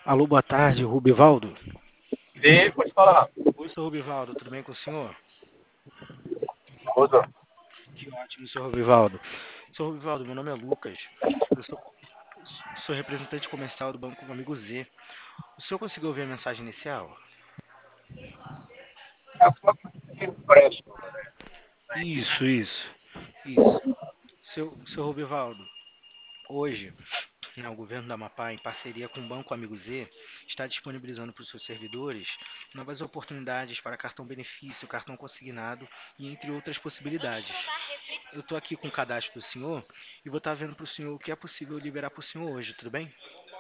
Alô, boa tarde, Rubivaldo. Sim, pode falar. Oi, sou Rubivaldo, tudo bem com o senhor? Outra. Que ótimo, senhor Rubivaldo. Senhor Rubivaldo, meu nome é Lucas. Eu sou representante comercial do Banco Amigo Z. O senhor conseguiu ouvir a mensagem inicial? É só que empréstimo, né? Isso. Seu Rubivaldo, hoje, né, o governo da Amapá, em parceria com o Banco Amigo Z, está disponibilizando para os seus servidores novas oportunidades para cartão benefício, cartão consignado e entre outras possibilidades. Eu estou aqui com o cadastro do senhor e vou estar vendo para o senhor o que é possível liberar para o senhor hoje, tudo bem?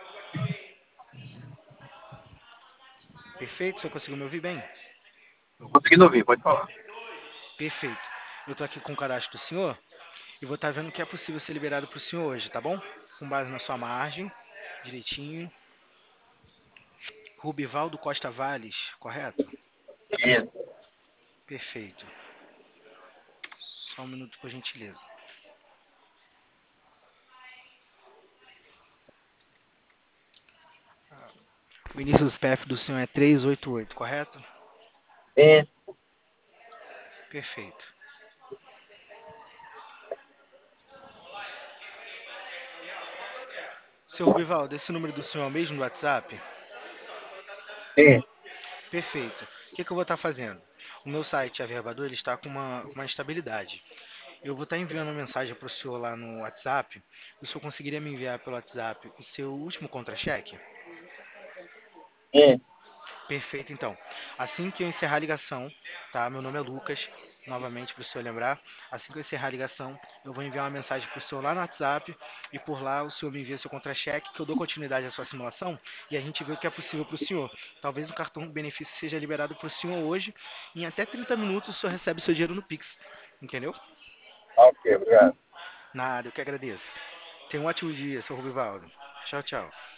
Perfeito? O senhor conseguiu me ouvir bem? Tô conseguindo ouvir, pode falar. Perfeito. Eu estou aqui com o cadastro do senhor e vou estar vendo o que é possível ser liberado para o senhor hoje, tá bom? Com base na sua margem, direitinho. Rubivaldo Costa Valles, correto? Isso. Perfeito. Só um minuto, por gentileza. O início do CPF do senhor é 388, correto? Isso. Perfeito. Seu Rubivaldo, esse número do senhor é o mesmo do WhatsApp? Sim. Perfeito. O que eu vou estar fazendo? O meu site, a Verbador, ele está com uma instabilidade. Eu vou estar enviando uma mensagem para o senhor lá no WhatsApp. O senhor conseguiria me enviar pelo WhatsApp o seu último contra-cheque? Isso. Perfeito, então. Assim que eu encerrar a ligação, tá? Meu nome é Lucas, novamente para o senhor lembrar. Assim que eu encerrar a ligação, eu vou enviar uma mensagem para o senhor lá no WhatsApp e por lá o senhor me envia seu contra-cheque, que eu dou continuidade à sua simulação e a gente vê o que é possível para o senhor. Talvez o cartão benefício seja liberado para o senhor hoje. Em até 30 minutos o senhor recebe seu dinheiro no Pix. Entendeu? Ok, obrigado. Nada, eu que agradeço. Tenha um ótimo dia, seu Rubivaldo. Tchau, tchau.